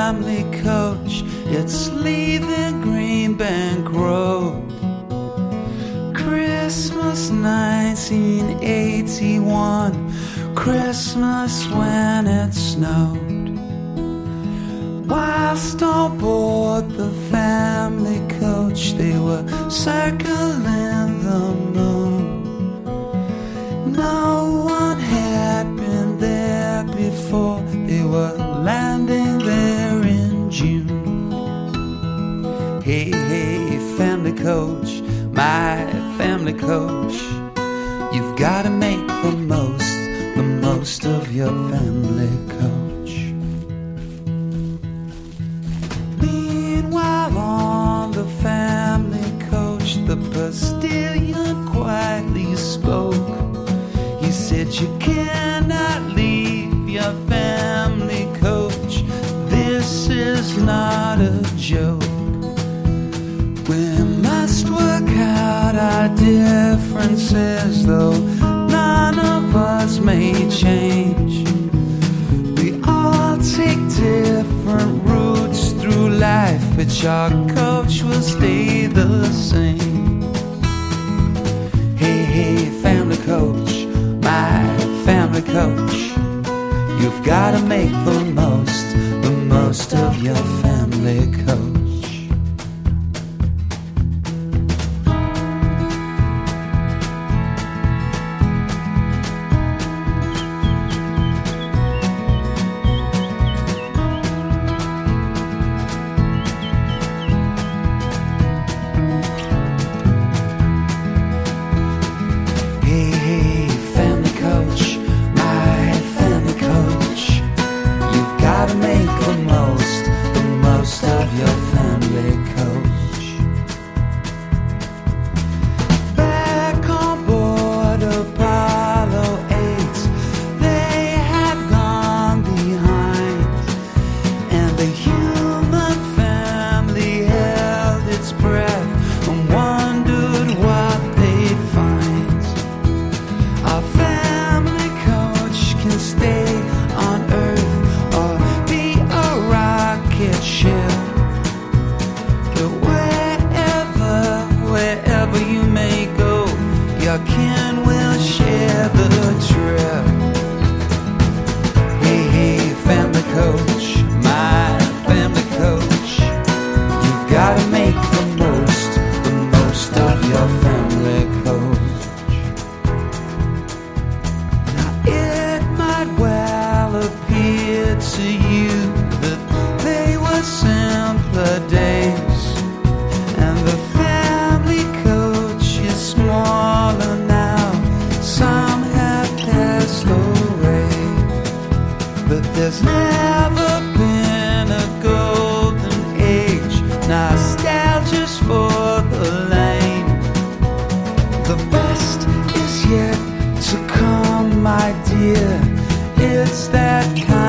family coach, it's leaving Greenbank Road. Christmas 1981, Christmas when it snowed. Whilst on board the family coach, they were circling the moon. No one had been there before, they were landing there in June. Hey, hey, family coach, my family coach, you've got to make the most of your family coach. Meanwhile on the family coach, the postilion quietly spoke. He said, you cannot leave your family coach, this is not a joke. We must work out our differences, though none of us may change. We all take different routes through life, but your coach will stay the same. Hey, hey, family coach, my family coach, you've got to make the most of your family coach. There's never been a golden age, nostalgia's for the lame. The best is yet to come, my dear, it's that kind